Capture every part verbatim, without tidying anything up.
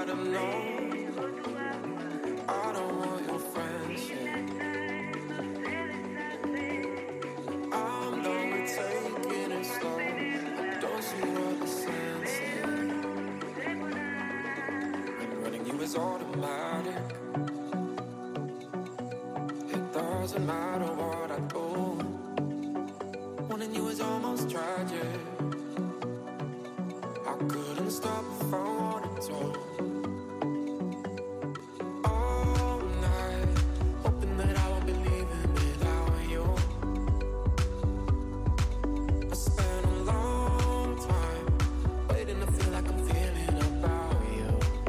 gotta know, I don't want your friendship. I'm done with taking it slow. I don't see what the sense is. And running you is automatic. It doesn't matter what I do. Wanting you is almost tragic. I couldn't stop if I wanted to. All night, hoping that I won't be leaving without you. I spent a long time waiting to feel like I'm feeling about you.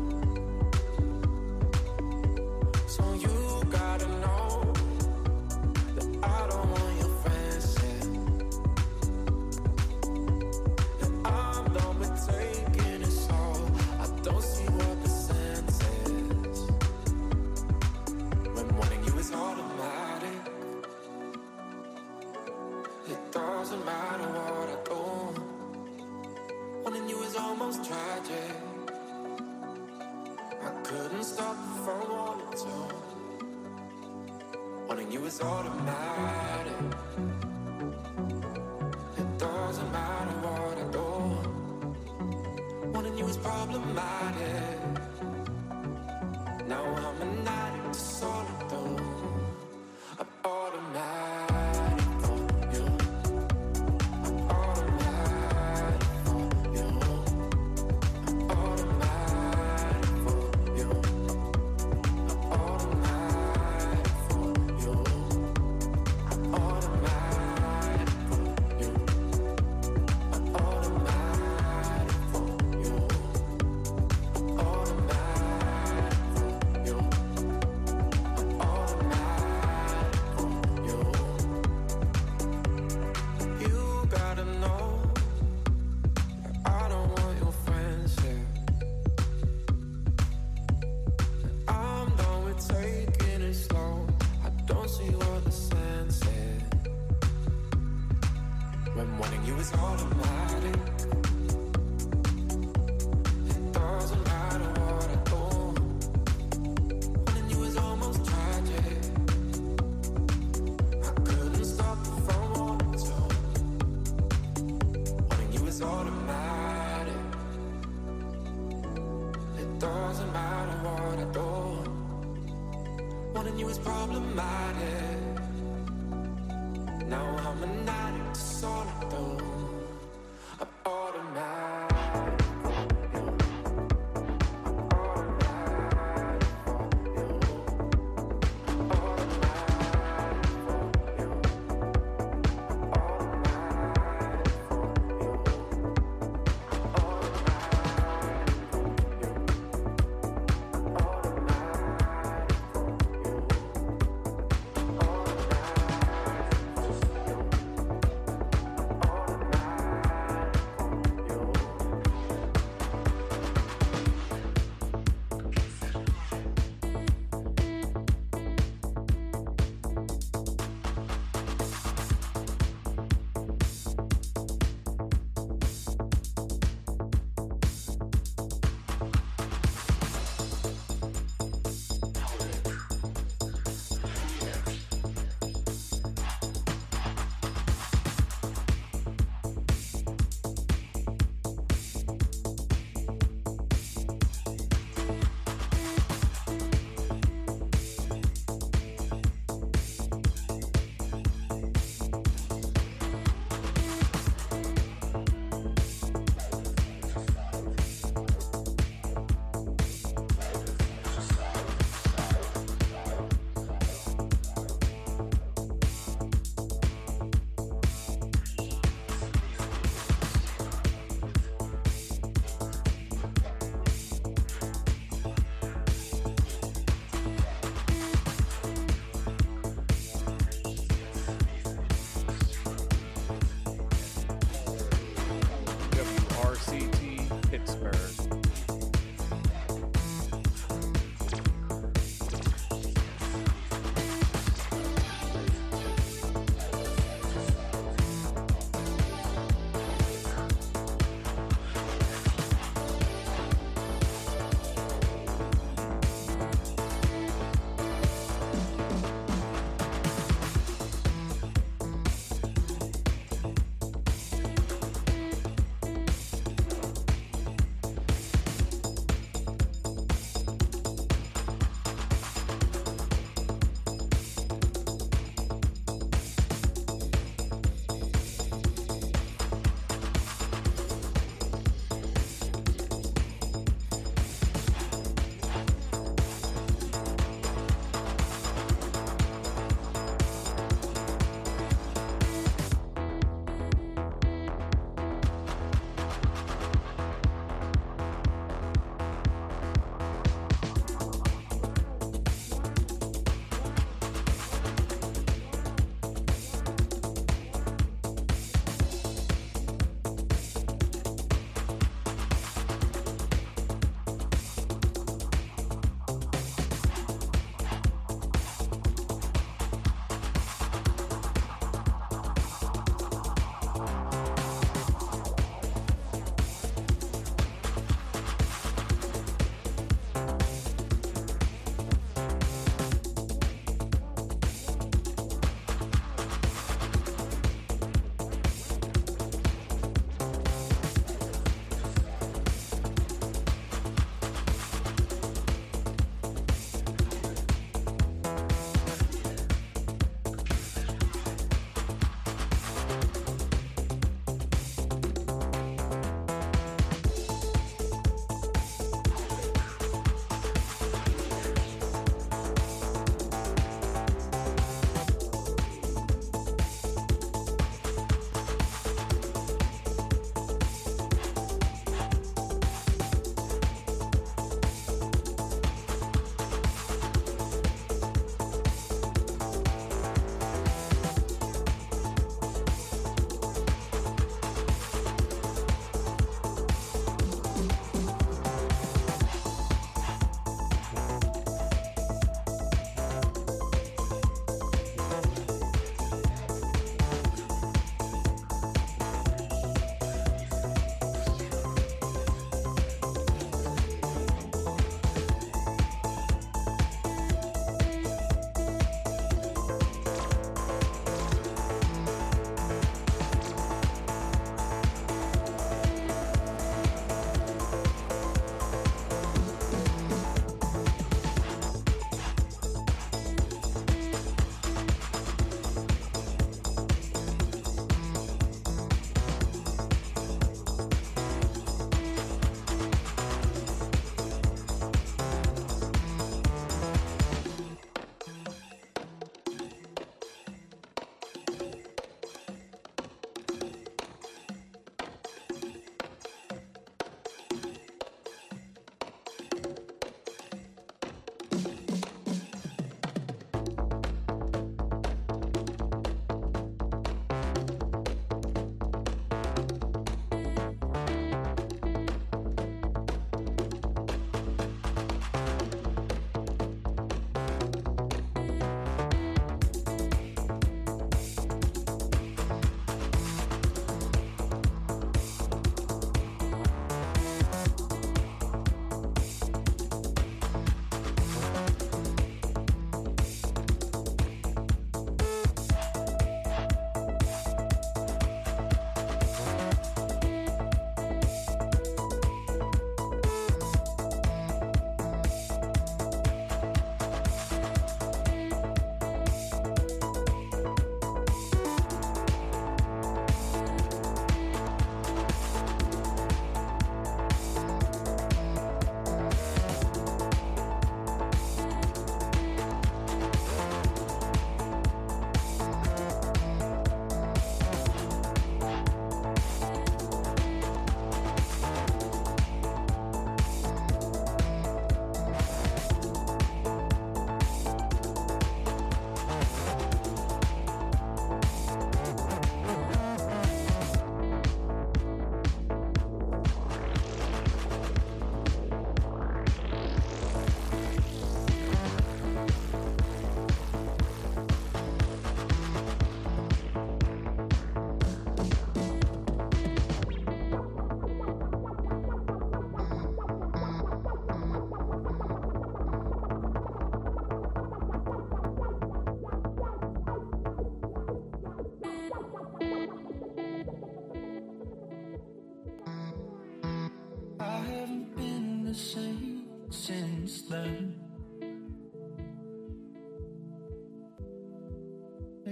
So you gotta know that I don't want your friendship. That I'm done with taking it slow. I don't see what the sense is. When wanting you is automatic. It doesn't matter what I do. Wanting you is almost tragic. I couldn't stop if I wanted to. Wanting you is automatic. It doesn't matter what I do. Wanting you is problematic. Now I'm an addict to solitude. I'm automatic for you. I'm automatic for you. I'm automatic for you. I'm automatic for you. I'm automatic for you. I'm automatic for you. I'm automatic for you. I'm automatic for you. You gotta know that I don't want your friendship. I'm done with taking it slow. I don't see what the sense is. When wanting you is automatic. It doesn't matter what I do. Wanting you is almost tragic. I couldn't stop if I wanted to. Wanting you is automatic. It doesn't matter what I do. Wanting you is problematic. Now I'm an addict to solitude. I'm automatic. Oh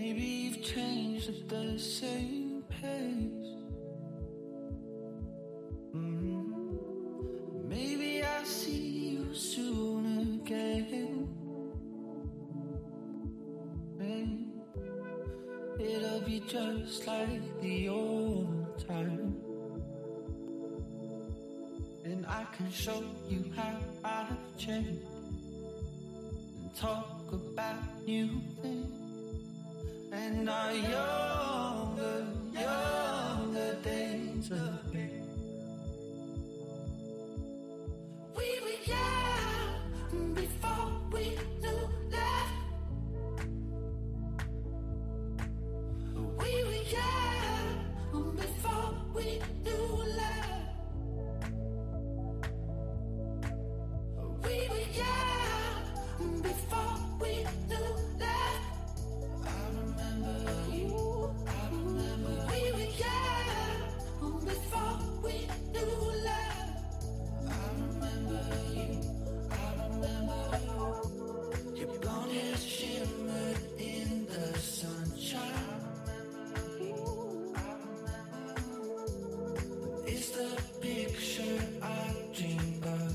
Maybe you've changed at the same pace. Mm-hmm. Maybe I'll see you soon again. Hey, it'll be just like the old time. And I can show you how I've changed and talk about new things. And our younger, younger days again. We were young before we knew love. We were young before we knew love. We were young before we knew love. I remember you. I remember we were young before we knew love. I remember you. I remember you. Your blonde hair shimmered in the sunshine. It's the picture I dream of.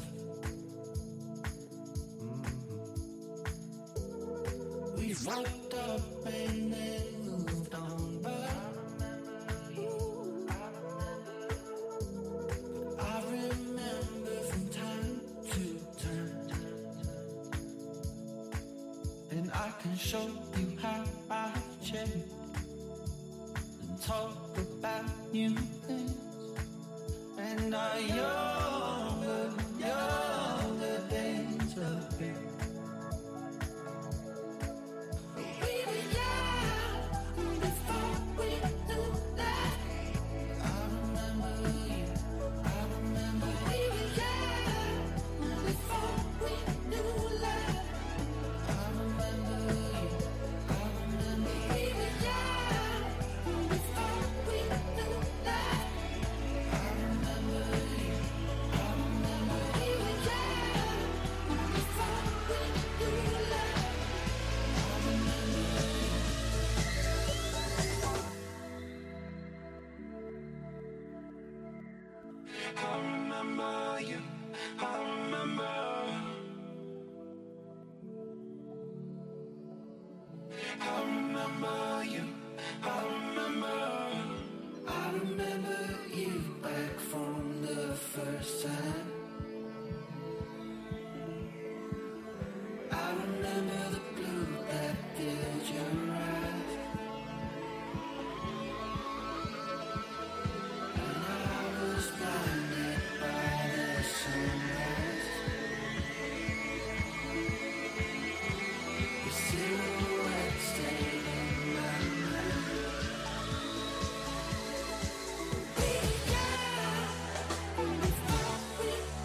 We fucked up and then moved on, but I remember from time to time, and I can show you how I've changed and talk about new things. And our younger, younger days again. We were young before we knew love. I remember you. I remember we were young before we knew love. I remember you. I remember we were young before we knew love. I remember you. I remember we were young before we knew love. I remember you. I remember you. I remember. I remember you. I remember. I remember you back from the first time. I remember the blue that filled your eyes. And I was blinded by the sunrise. Your silhouette stayed in my mind. We were young before we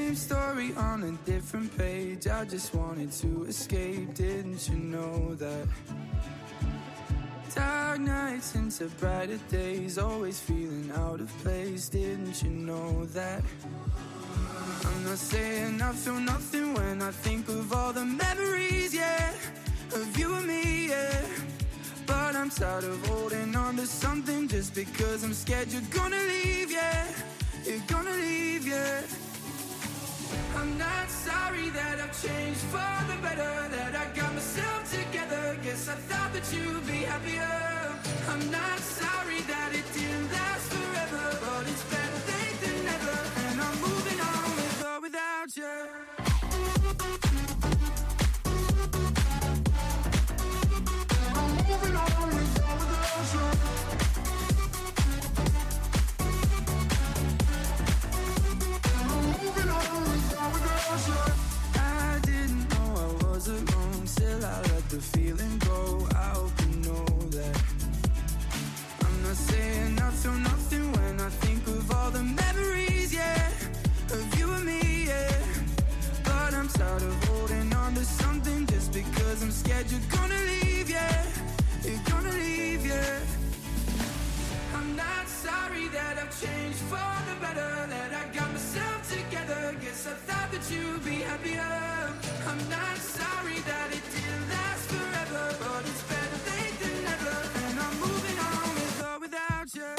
Same story on a different page. I just wanted to escape, didn't you know that? Dark nights into brighter days, always feeling out of place, didn't you know that? I'm not saying I feel nothing when I think of all the memories, yeah, of you and me, yeah. But I'm tired of holding on to something just because I'm scared you're gonna leave, yeah. You're gonna leave, yeah. I'm not sorry that I've changed for the better, that I got myself together. Guess I thought that you'd be happier. I'm not sorry that it didn't last forever, but it's better late than never. And I'm moving on with or without you. I'm moving on with or without you. I didn't know I was alone, still I let the feeling go. I hope you know that. I'm not saying I feel nothing when I think of all the memories, yeah, of you and me, yeah. But I'm tired of holding on to something just because I'm scared you're gonna leave, yeah. You're gonna leave, yeah. I'm not sorry that I've changed for the better, that I got myself together. Guess I thought that you'd be happier. I'm not sorry that it didn't last forever, but it's better late than never. And I'm moving on with or without you.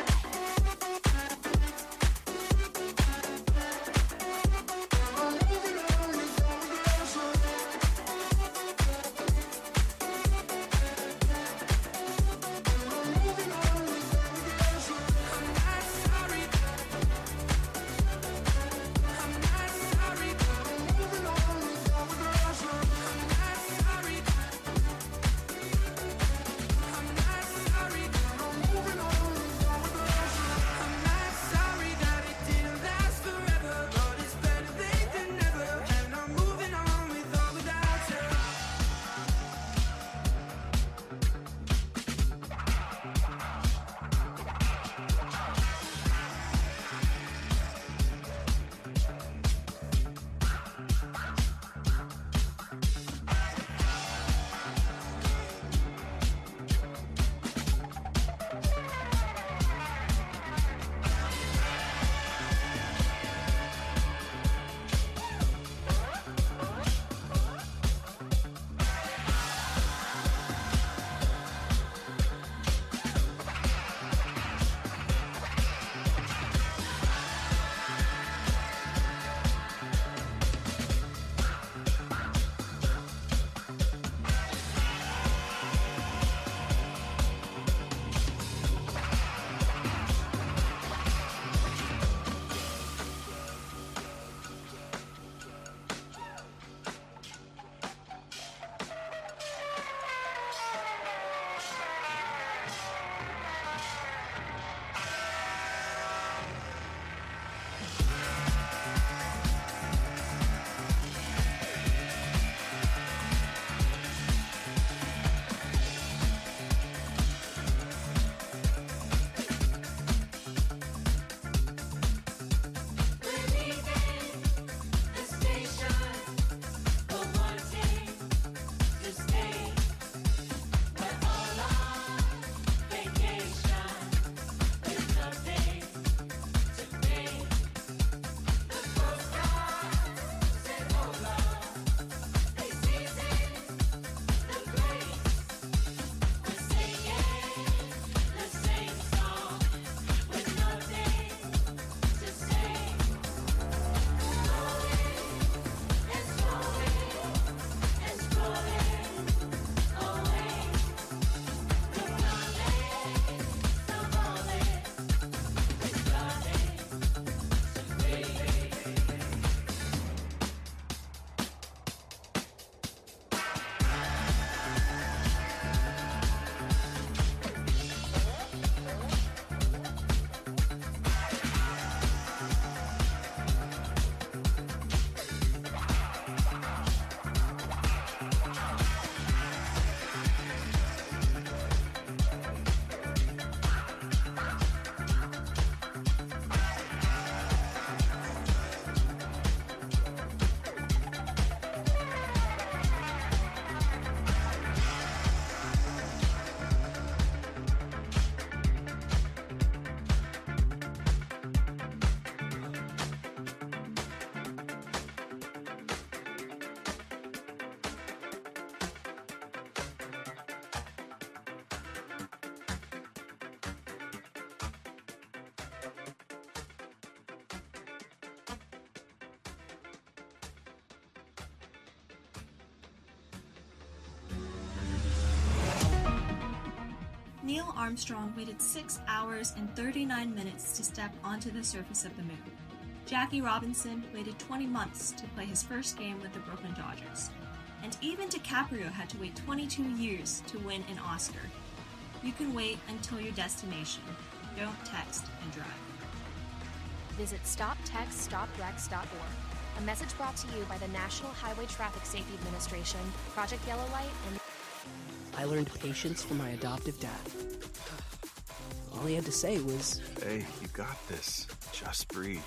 I'm moving on with or without you. I'm moving on with or without you. I'm not sorry. I'm not sorry. I'm moving on with or without you. I'm not Neil Armstrong waited six hours and thirty-nine minutes to step onto the surface of the moon. Jackie Robinson waited twenty months to play his first game with the Brooklyn Dodgers. And even DiCaprio had to wait twenty-two years to win an Oscar. You can wait until your destination. Don't text and drive. Visit stop text stop wrecks dot org. A message brought to you by the National Highway Traffic Safety Administration, Project Yellow Light, and... I learned patience from my adoptive dad. All he had to say was... Hey, you got this. Just breathe.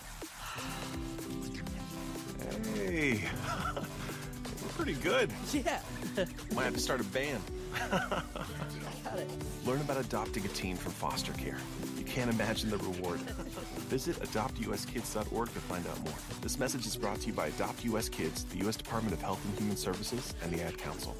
Hey, we're pretty good. Yeah. Might have to start a band. Got it. Learn about adopting a teen from foster care. You can't imagine the reward. Visit adopt u s kids dot org to find out more. This message is brought to you by Adopt U S Kids, the U S Department of Health and Human Services, and the Ad Council.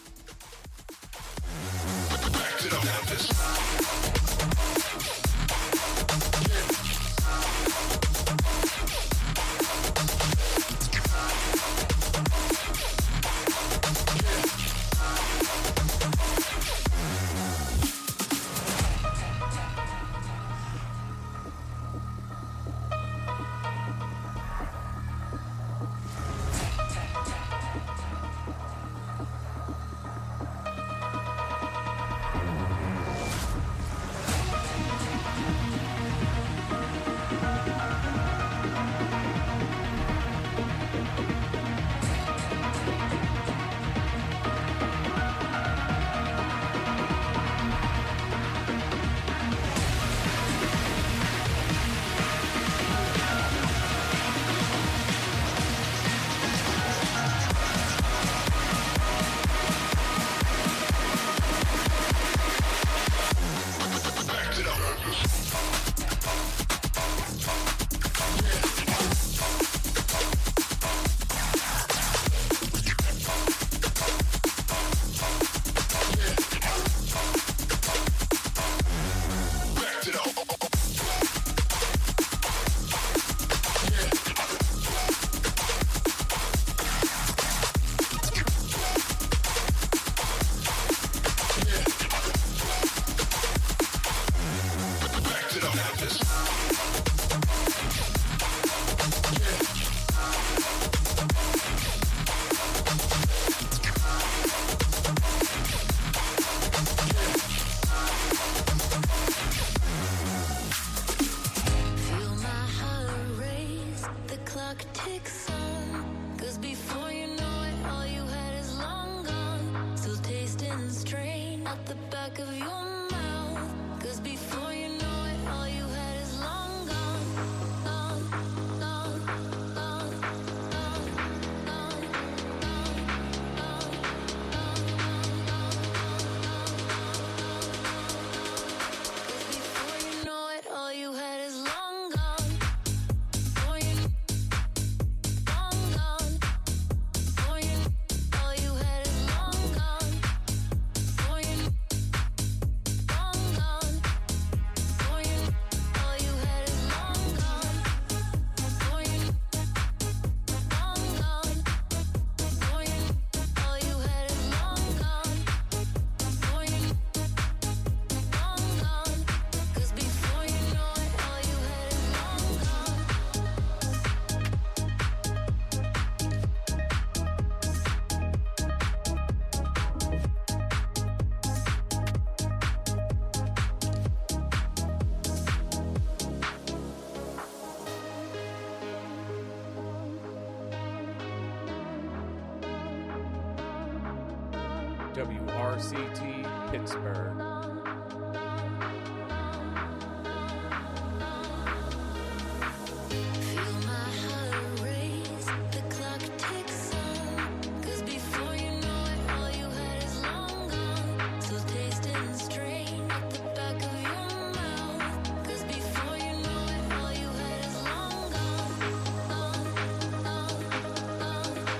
W R C T Pittsburgh.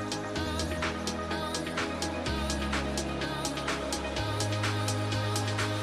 We'll be right back.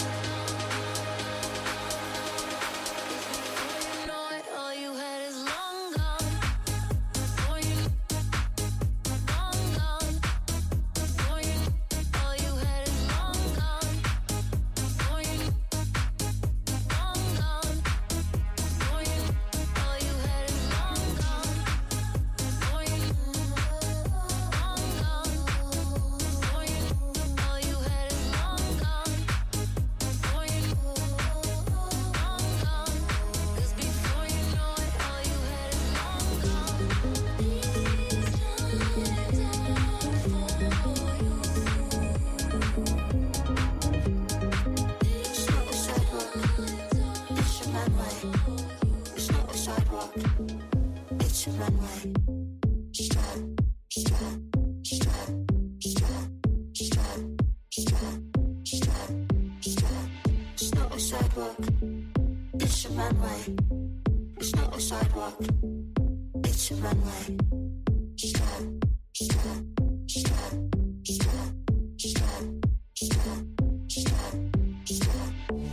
sidewalk. It's your runway. Stop, stop, stop, stop, stop, stop, stop, stop. It's not a sidewalk. It's your runway. It's not a sidewalk. It's your runway. Stop, stop, stop, stop, stop, stop, stop, stop.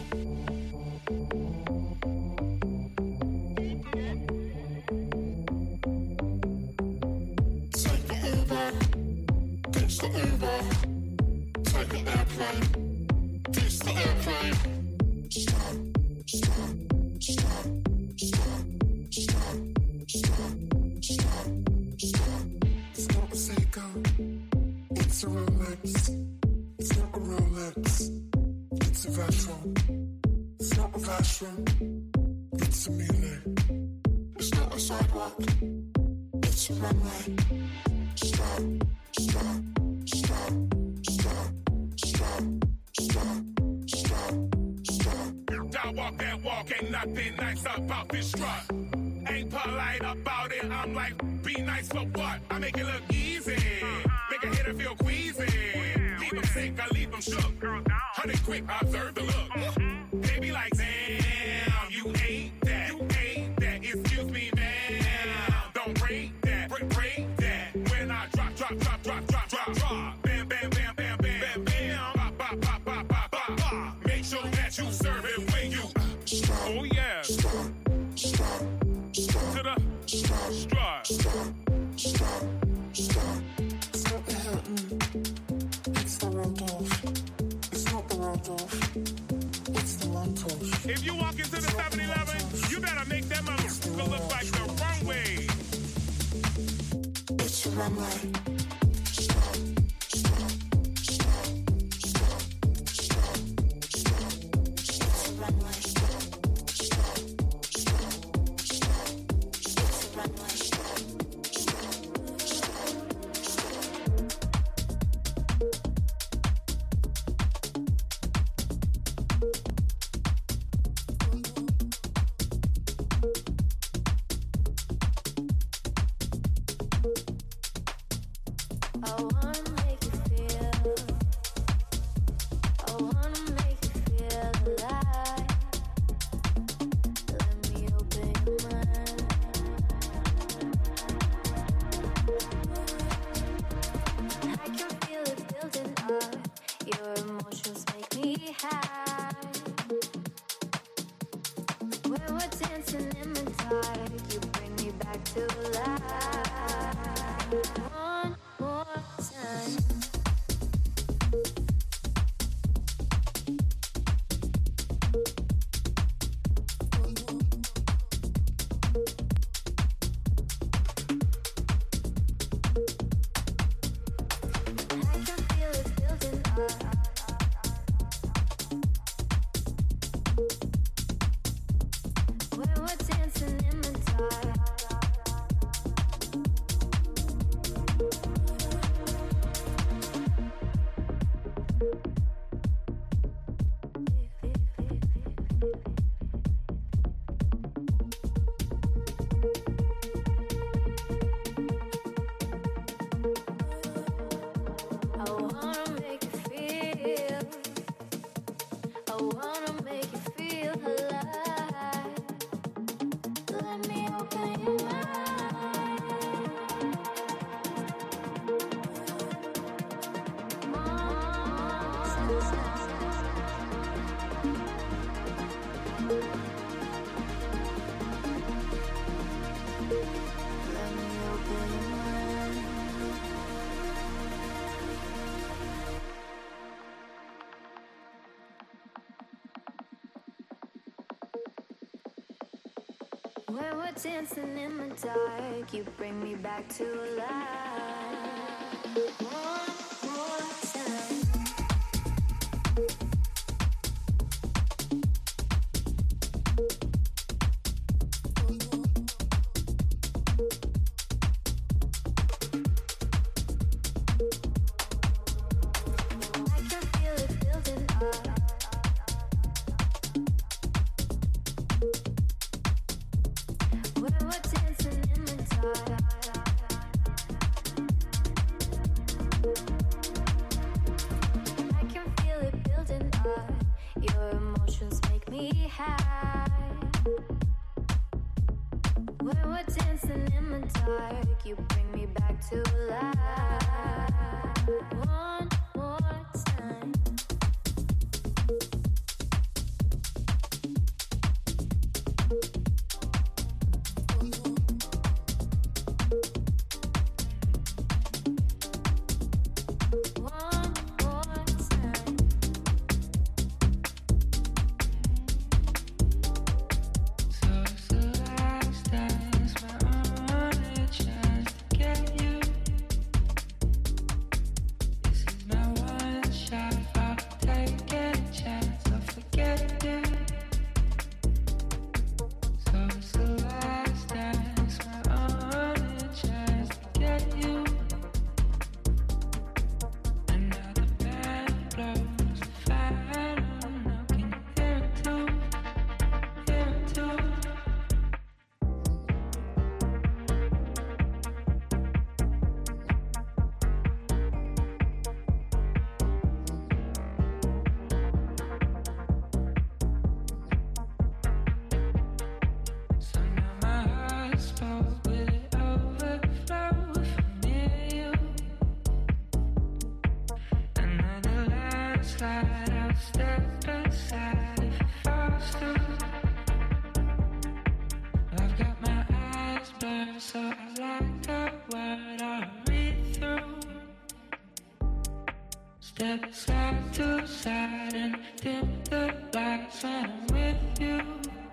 Take the Uber, ditch the Uber. Take the airplane, ditch the airplane. Stop, stop, stop, stop, stop, stop, stop, stop. It's not a Seiko, it's a Rolex. It's not a Rolex, it's a Vacheron. It's not a Vacheron, it's a Miele. It's not a sidewalk, it's your runway. Stop, stop, stop, stop, stop, stop, stop, stop. I walk that walk, ain't nothing nice about this strut. Ain't polite about it, I'm like, be nice for what? I make it look easy, make a hitter feel queasy. Leave them sick, I leave them shook. Honey quick, observe the look. They be like, damn, you ain't that, you ain't that. Excuse me, man, don't break that, break, break that. When I drop, drop, drop, drop, drop, drop, drop. Bam, bam, bam, bam, bam, bam, bam. Bop, bop, bop, bop, bop, bop, bop. Make sure that you serve it when you. Stop, Oh yeah, stop, stop, stop, to the stop, strut. stop, stop, stop. It's not the Hilton, it's the Waldorf. It's not the Waldorf, it's the Montauk. If you walk into the seven eleven, you better make that motherfucker look like the runway. It's your runway. Stop, stop, stop, stop, stop, stop. It's your runway. Stop, stop, stop, stop. It's your runway. Stop, stop, stop, stop. I wanna make you feel, I wanna make you feel alive. Let me open your mind. I can feel it building up. Your emotions make me high. When we're dancing in the dark, you bring me back to life. One more time. I can feel it building up. When we're dancing in the dark. I wanna make you feel, I wanna make you feel alive. Let me open your Let me open your mind. When we're dancing in the dark, you bring me back to life. One more time. I can feel it building up. we're dancing in the dark. I can feel it building up. Your emotions make me high. When we're dancing in the dark, you bring me back to life. One more time. One more time. So it's the last dance, my only chance to get you. This is my one shot, I'll take any chance, I'll forget you. So it's the last dance, my only chance to get you. And now the band blows the final note, can you hear it too? Hear it too? So now my heart spoke, will it overflow from near you? Another landslide, I'll step aside if it falls through. I've got my eyes blurred, so I like a word I'll read through. Step side to side and dim the lights when I'm with you.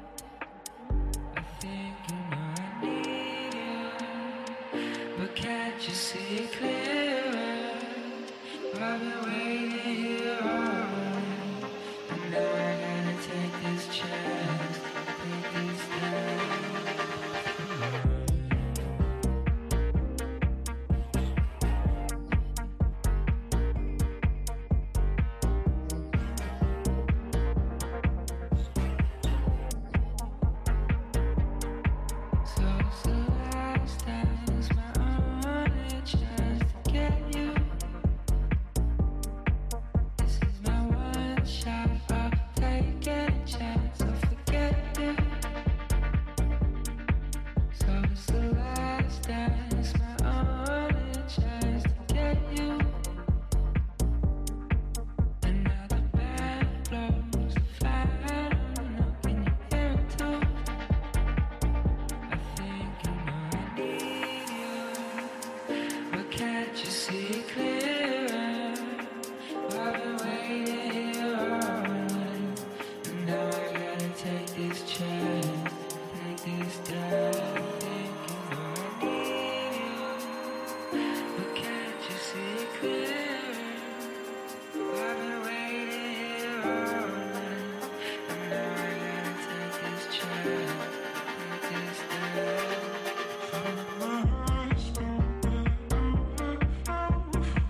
I think you know I need you, but can't you see it clearer? I've been waiting here all night, and now I gotta take this chance, take this dance. So it's the last dance, my only chance to get you. This is my one shot, I'll take any chance, I'll forget you. So it's the last dance, my only chance to get you. And now the band blows the final note, can you hear it too? I think you know I need you, but can't you see it clearer? I've been waiting here all night, and now I gotta take this chance, take this dance. I think you know I need you, but can't you see it clearer? I've been waiting here all night, and now I gotta take this chance, take this dance. My heart's broken, overflow.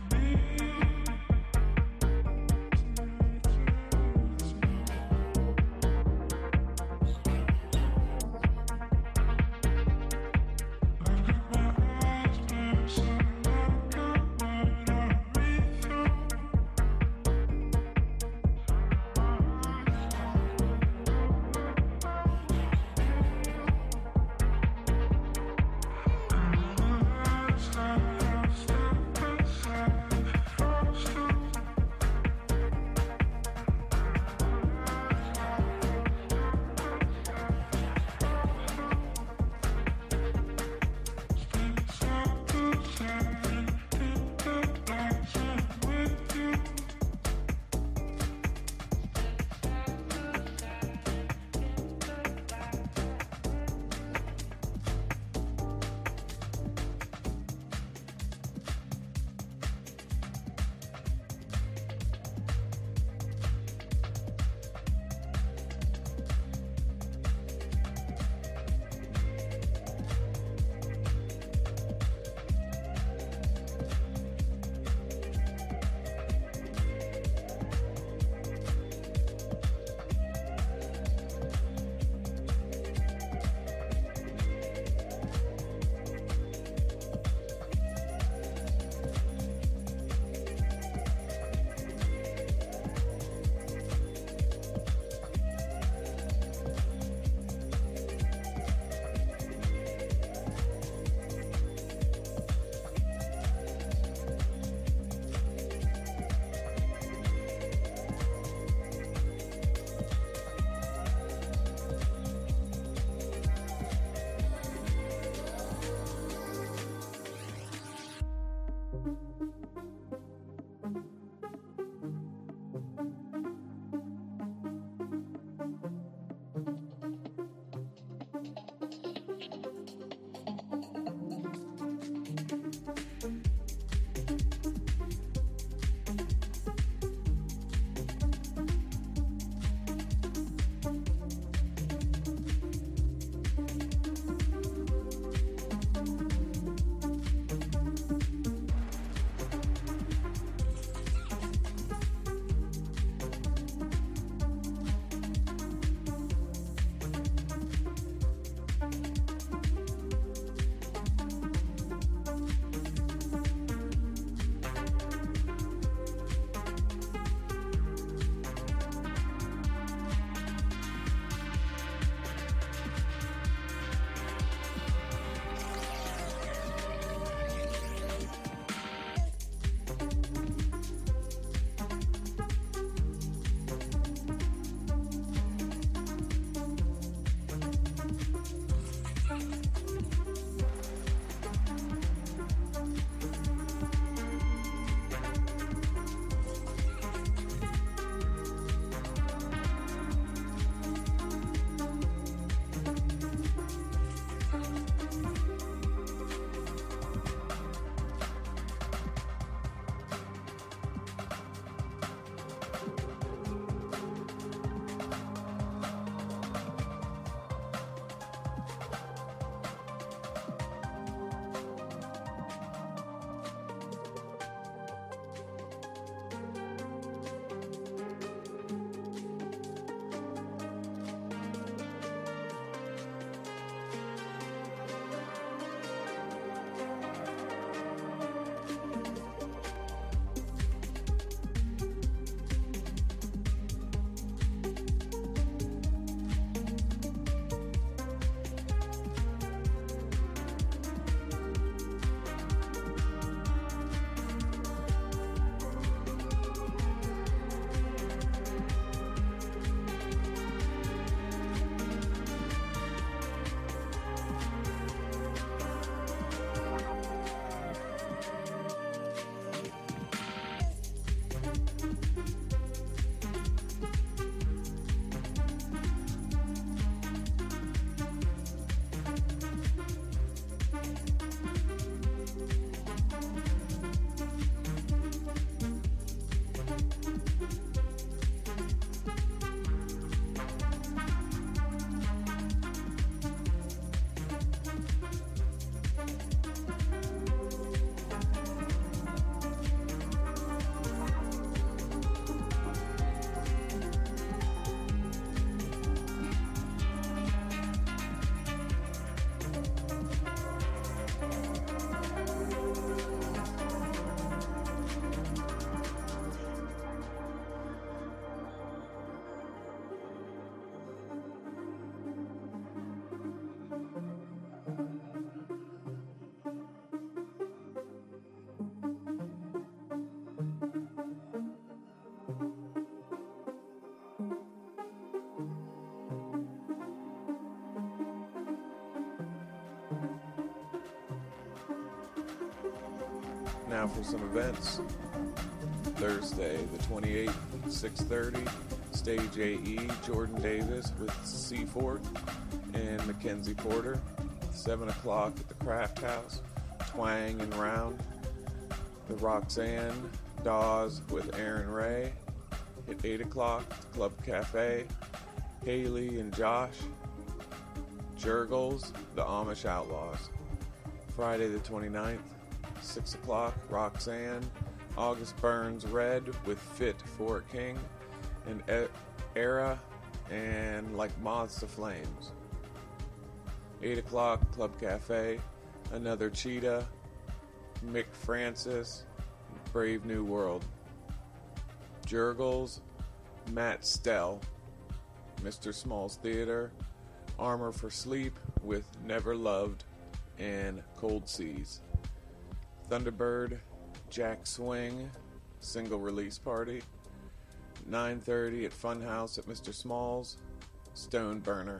Now for some events. Thursday, the twenty-eighth, six thirty, Stage A E, Jordan Davis with Seaford and Mackenzie Porter. seven o'clock at the Craft House, Twang and Round. The Roxanne Dawes with Aaron Ray. At eight o'clock, Club Cafe, Haley and Josh. Jurgles, the Amish Outlaws. Friday the twenty-ninth, six o'clock, Roxanne, August Burns Red with Fit for a King, and Era, and Like Moths to Flames. eight o'clock, Club Cafe, Another Cheetah, Mick Francis, Brave New World. Jurgles, Matt Stell, Mister Smalls Theater, Armor for Sleep with Never Loved, and Cold Seas. Thunderbird, Jack Swing, single release party. nine thirty at Funhouse at Mister Smalls, Stone Burner.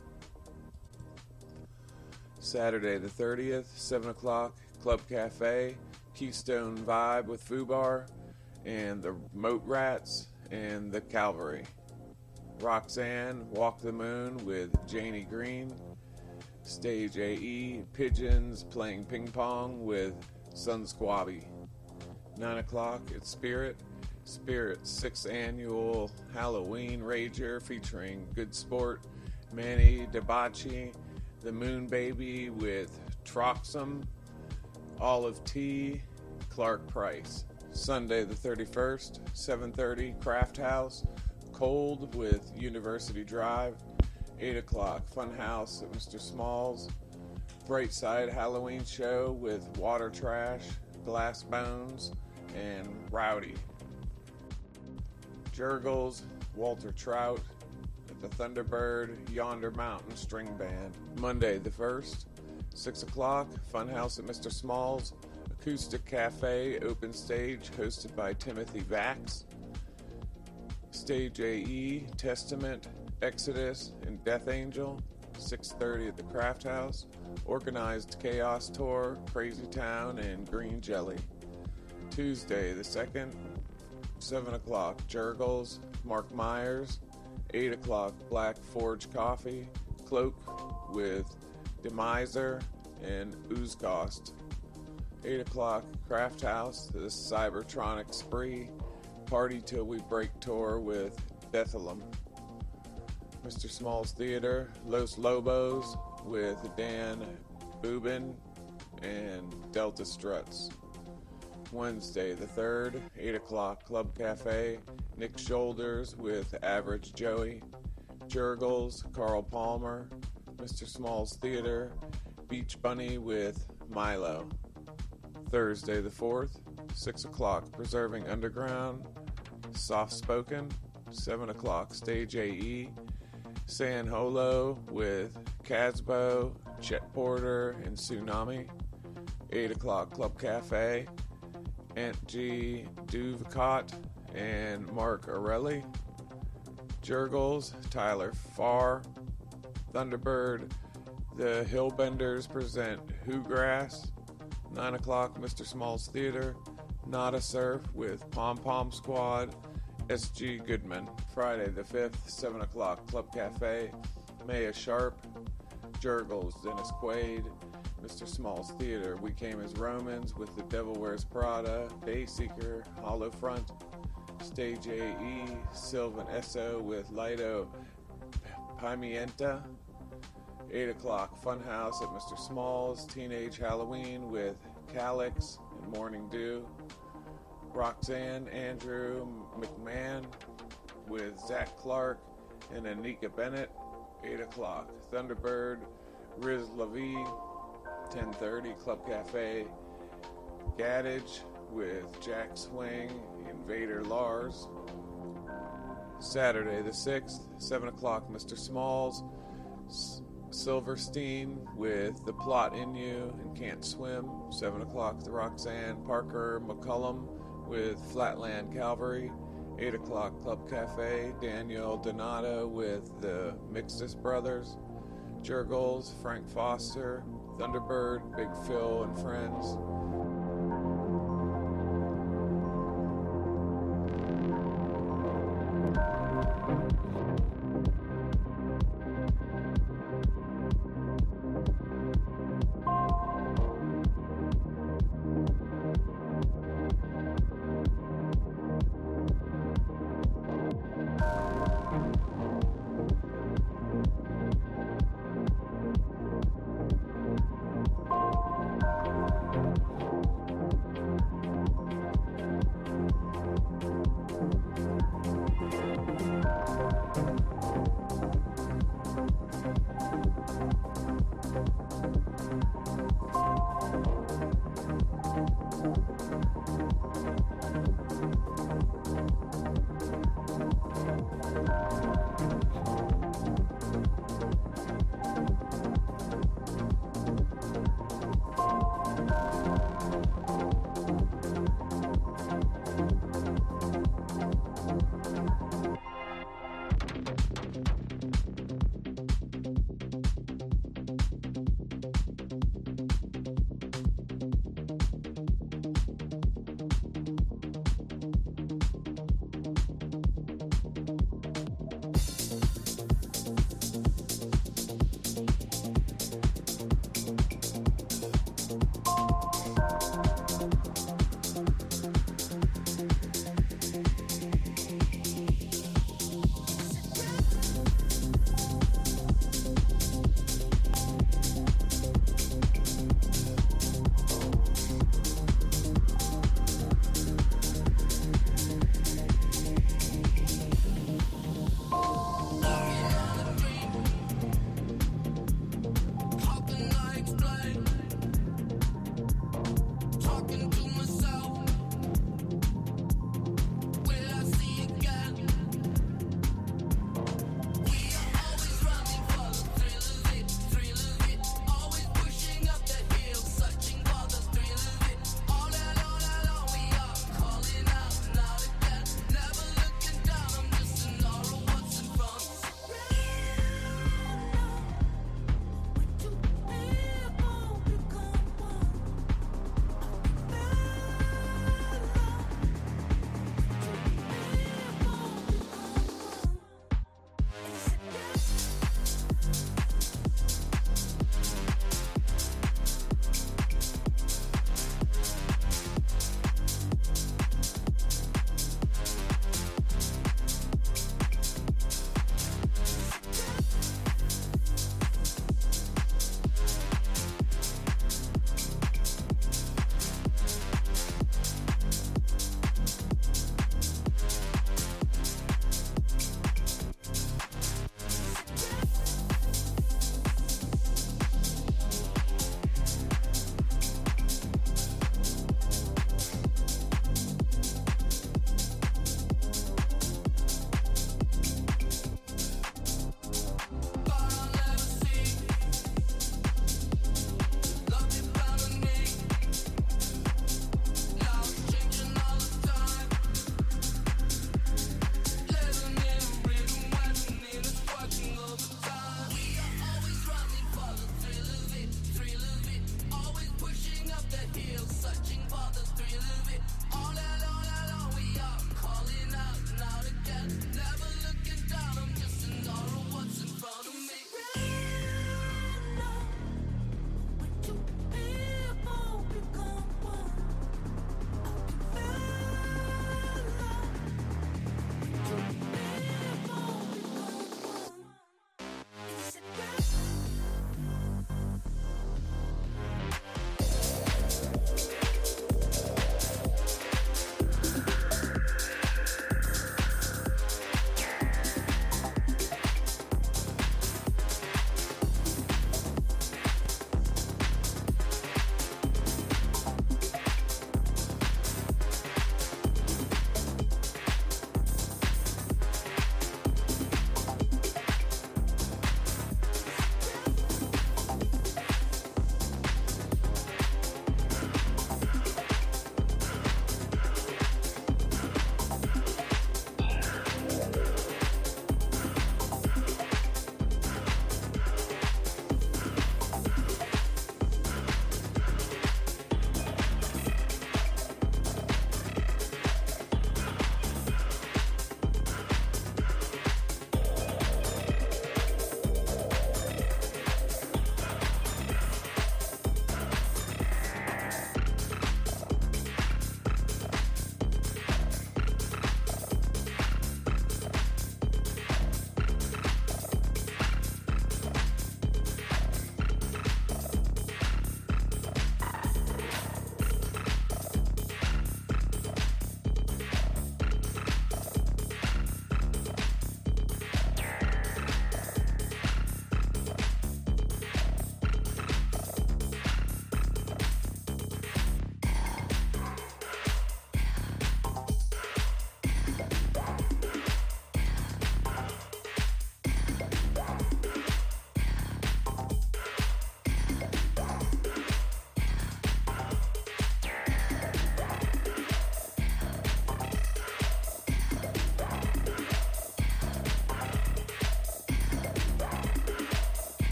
Saturday the thirtieth, seven o'clock, Club Cafe, Keystone Vibe with Fubar, and the Moat Rats, and the Calvary. Roxanne, Walk the Moon with Janie Green. Stage A E, Pigeons playing ping pong with Sun Squabby. nine o'clock at Spirit. Spirit's sixth annual Halloween Rager featuring Good Sport, Manny Debacci, The Moon Baby with Troxum, Olive Tea, Clark Price. Sunday the thirty-first, seven thirty, Craft House, Cold with University Drive. eight o'clock, Funhouse at Mister Smalls. Brightside Halloween Show with Water Trash, Glass Bones, and Rowdy. Jurgles, Walter Trout at the Thunderbird Yonder Mountain String Band. Monday the first, six o'clock, Funhouse at Mister Smalls. Acoustic Cafe Open Stage hosted by Timothy Vax. Stage A E, Testament, Exodus, and Death Angel. six thirty at the Craft House. Organized Chaos Tour, Crazy Town, and Green Jelly. Tuesday the second, seven o'clock, Jurgles, Mark Myers. eight o'clock, Black Forge Coffee, Cloak with Demiser and Oozcost. eight o'clock, Craft House, the Cybertronic Spree, Party Till We Break Tour with Bethlem. Mister Smalls Theater, Los Lobos with Dan Boobin and Delta Struts. Wednesday the third, eight o'clock, Club Cafe, Nick Shoulders with Average Joey. Jurgles, Carl Palmer. Mister Smalls Theater, Beach Bunny with Milo. Thursday the fourth, six o'clock, Preserving Underground, Soft Spoken. seven o'clock, Stage A E, San Holo with Casbo, Chet Porter, and Tsunami. eight o'clock, Club Cafe, Aunt G. Duvcott and Mark Orelli. Jurgles, Tyler Farr. Thunderbird, the Hillbenders present Whograss. nine o'clock, Mister Smalls Theater, Nada Surf with Pom Pom Squad, S G Goodman. Friday the fifth, seven o'clock, Club Cafe, Maya Sharp. Jurgles, Dennis Quaid. Mister Smalls Theater, We Came as Romans with The Devil Wears Prada, Dayseeker, Hollow Front. Stage A E, Sylvan Esso with Lido Pimienta. eight o'clock, Funhouse at Mister Smalls, Teenage Halloween with Calyx and Morning Dew. Roxanne Andrew McMahon with Zach Clark and Anika Bennett. eight o'clock, Thunderbird, Riz Lavie. ten thirty, Club Cafe, Gaddage with Jack Swing, Invader Lars. Saturday the sixth, seven o'clock, Mister Smalls, S- Silverstein with The Plot in You and Can't Swim. seven o'clock, the Roxanne Parker McCullum with Flatland Calvary. eight o'clock, Club Cafe, Daniel Donato with the Mixtus Brothers. Jurgles, Frank Foster. Thunderbird, Big Phil and Friends.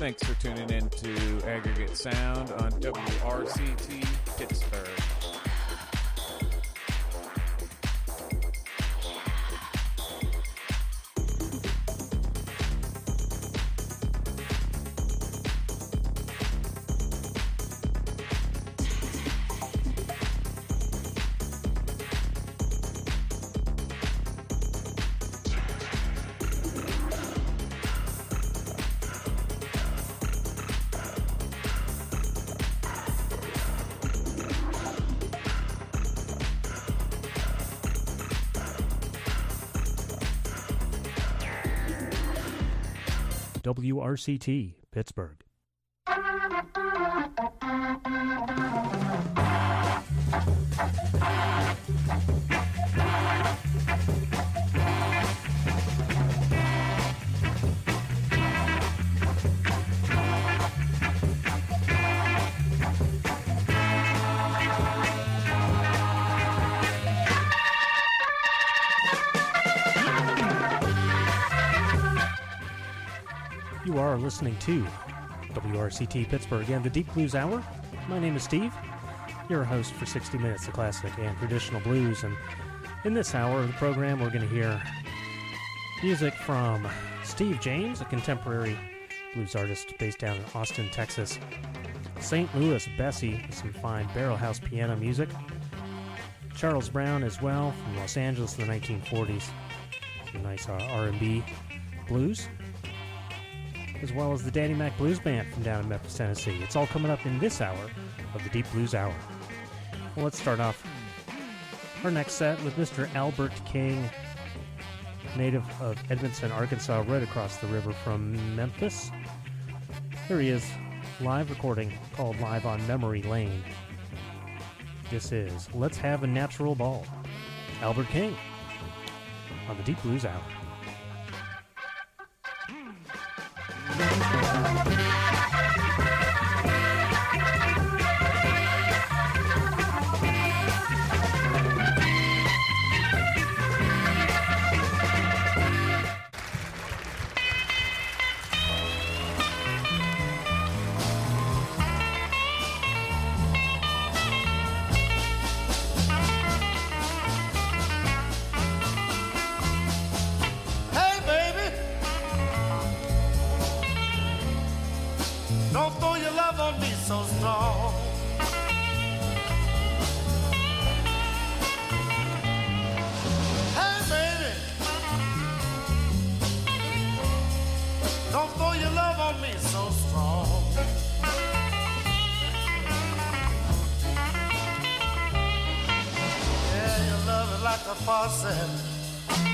Thanks for tuning in to Aggregate Sound on W R C T Pittsburgh. W R C T, Pittsburgh. You are listening to W R C T Pittsburgh and the Deep Blues Hour. My name is Steve, your host for sixty minutes of classic and traditional blues. And in this hour of the program, we're going to hear music from Steve James, a contemporary blues artist based down in Austin, Texas. Saint Louis Bessie, some fine barrel house piano music. Charles Brown as well, from Los Angeles in the nineteen forties. Some nice uh, R and B blues, as well as the Danny Mac Blues Band from down in Memphis, Tennessee. It's all coming up in this hour of the Deep Blues Hour. Well, let's start off our next set with Mister Albert King, native of Edmondson, Arkansas, right across the river from Memphis. Here he is, live recording called Live on Memory Lane. This is Let's Have a Natural Ball. Albert King on the Deep Blues Hour. Like a faucet